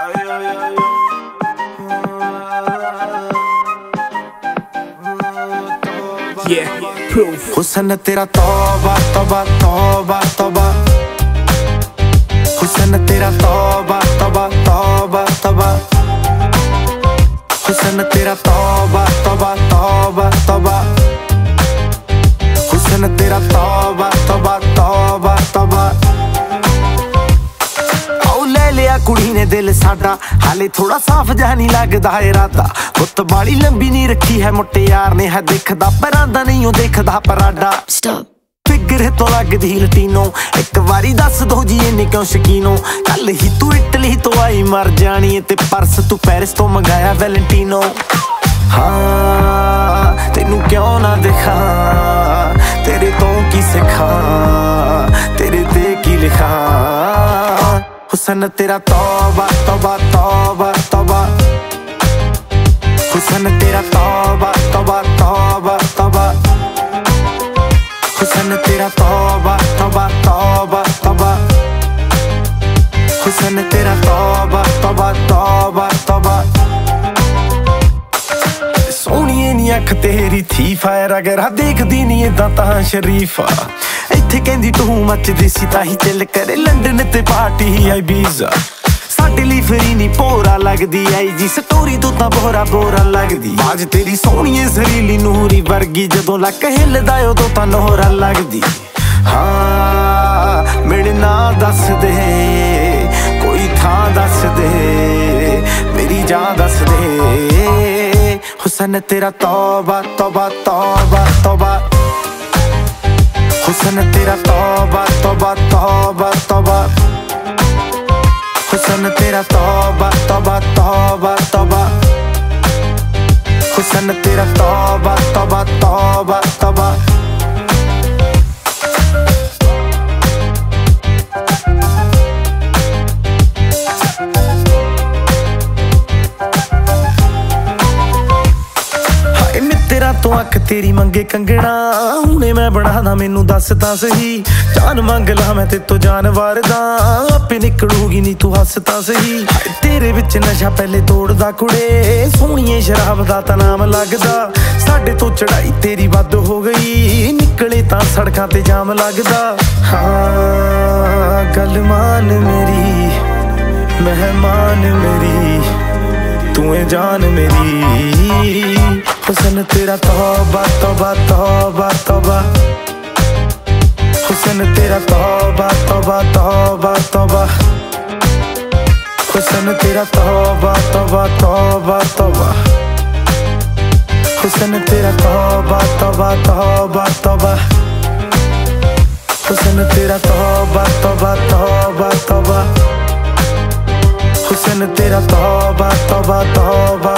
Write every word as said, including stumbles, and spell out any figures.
हुसन तेरा तौबा तौबा तौबा तौबा, हुसन तेरा तौबा तौबा तौबा तौबा, हुसन तेरा तौबा तौबा तौबा तौबा, हुसन तेरा तौबा तौबा तौबा तौबा। आओ ले लिया कुड़ी ने दिल साडा, हाले थोड़ा साफ जहा नहीं लगदा इरादा। गुत्त बाली लंबी नहीं रखी है मुट्टे यार ने, है दिखदा परांदा नहीं ओ देखदा पराडा। फिगर तो लगदी लटीनो, एक वारी दस दो जी इन्नी क्यों शकीनो। कल ही तू इटली तो आई मर जानी है, ते परस तू पेरिस तो मंगाया वैलेंटीनो। हाँ तेनू क्यों ना दिखा, तेरे तो की सिखा, तेरे ते की लिखा। हुसन तेरा तौबा तौबा तौबा तौबा, हुसन तेरा तौबा तौबा तौबा तौबा, हुसन तेरा तौबा तौबा तौबा तौबा, हुसन तेरा तौबा तौबा तौबा तौबा। सोहणीए नी अख तेरी थी फायर, अगर आ देखदी नी इदां तां शरीफा। इत्थे कहंदी तू मचदी सी ताही चिल करे, लंडन ते पार्टी आई बीजा। साडे लई फ्री नी भोरा लगदी आई जी, स्टोरी तो तां बोरा बोरा लगदी। बाज तेरी सोहणीए जरीली नूरी वर्गी, जदों लक हिलदा उदों तां नोहरा लगदी। हाँ मेरे नां दस दे, कोई थां दस दे, मेरी जान दस दे। हुसन तेरा तौबा तौबा तौबा तौबा, हुसन तेरा तौबा तौबा तौबा तौबा, हुसन तेरा तौबा तौबा तौबा तौबा, हुसन तेरा तौबा तौबा तौबा तौबा। तो अख तेरी मंगे कंगना, हुणे मैं बनादा मैनू दस तां सही। जान मंग ला मैं ते तो जानवर दा, आपे निकलूगी नी तू हस तां सही। तेरे विच नशा पहले तोड़दा कुड़े, सोहणीए शराब दा तां नाम लगदा। साडे तो चढ़ाई तेरी वध हो गई, निकले तां सड़कां ते जाम लगदा। हाँ गल मान मेरी, मेहमान मेरी, तू है जान मेरी। हुसन तेरा तौबा तौबा तौबा तौबा, हुसन तेरा तौबा तौबा तौबा तौबा, हुसन तेरा तौबा तौबा तौबा तौबा, हुसन तेरा तौबा तौबा तौबा तौबा, हुसन तेरा तौबा तौबा तौबा तौबा, हुसन तेरा तौबा तौबा तौबा